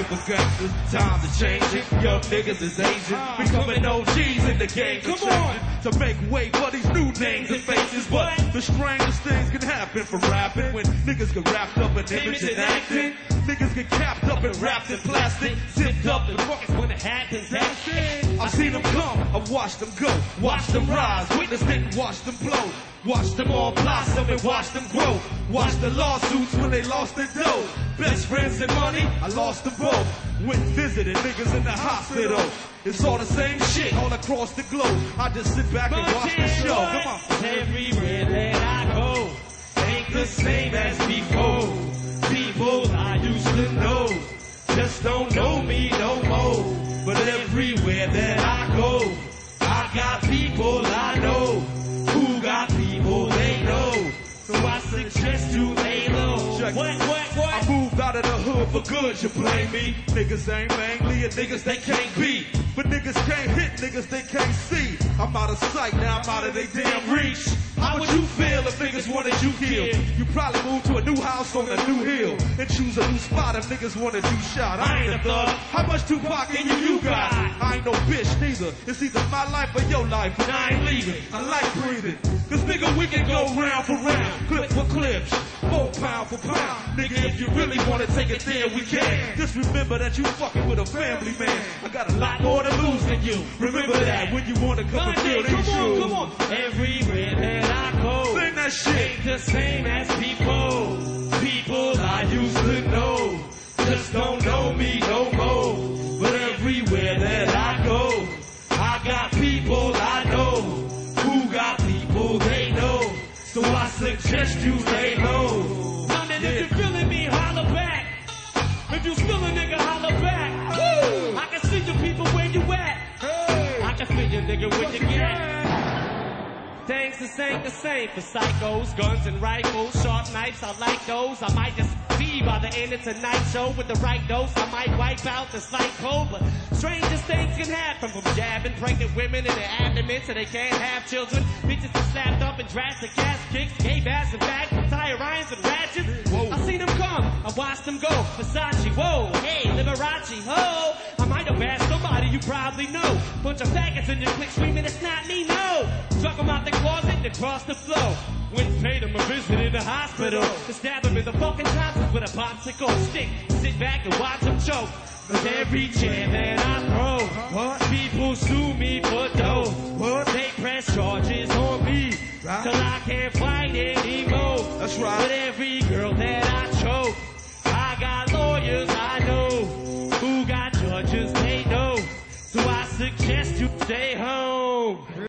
for gangsters. Times are changing, young niggas is aging, becoming OGs in the game. Come on, to make way for these new names and faces. But the strangest things can happen from rapping when niggas get wrapped up in image and acting. Niggas get capped up and wrapped in plastic, zipped up in buckets when it happens. That's it. I've seen them come, I've watched them go, watched them rise, witnessed it and watched them blow. Watch them all blossom and watch them grow. Watch the lawsuits when they lost their dough. Best friends and money, I lost them both. Went visiting niggas in the hospital. It's all the same shit all across the globe. I just sit back and watch the show. Come on. Everywhere that I go, ain't the same as before. People I used to know just don't know me no more. But everywhere that I go, I got people I know who got people they know. So I suggest you lay low. What? I moved out of the hood for good, you blame me. Niggas ain't mainly and niggas they can't be. But niggas can't hit, niggas they can't see. I'm out of sight, now I'm out of their damn reach. How would you feel if niggas wanted you killed? You probably move to a new house on a new hill and choose a new spot if niggas wanted you shot. I ain't a thug. How much Tupac in you got? I ain't no bitch neither. It's either my life or your life, and I ain't leaving. I like breathing. Cause nigga, we can go round for round, clip for clips, more pound for pound. Nigga, if you really wanna take it there, we can. Just remember that you fucking with a family man. I got a lot more to lose than you. Remember that when you wanna come and feel these shoes. Come on. Everywhere that I go, sing that shit. Ain't the same as people. People I used to know just don't know me no more. But everywhere that I go, I got people I know who got people they know. So I suggest you lay low. Now then, if you're feeling me, holler back. If you still a nigga, holler back. Woo! I can see you people where you at. Hey. I can feel you nigga where you get. Things this ain't the same for psychos, guns and rifles, sharp knives, I like those. I might just see by the end of tonight's show with the right dose. I might wipe out the slight cold, but strangest things can happen from jabbing pregnant women in their abdomen so they can't have children. Bitches are slapped up and drastic ass kicks, gay ass and back, tire irons and ratchets. Whoa. I seen them come, I watched them go. Versace, whoa, hey, Liberace, ho. I might have asked somebody you probably know. Bunch of faggots in your clique screaming, it's not me, no. Drug them out the closet and across the floor. Went and paid him a visit in the hospital. To stab him in the fucking tonsils with a popsicle stick. Sit back and watch him choke. Cause every chair that I throw, people sue me for dough. They press charges on me till I can't fight anymore. That's right. But every girl that I choke, I got lawyers I know who got judges they know. So I suggest you stay home.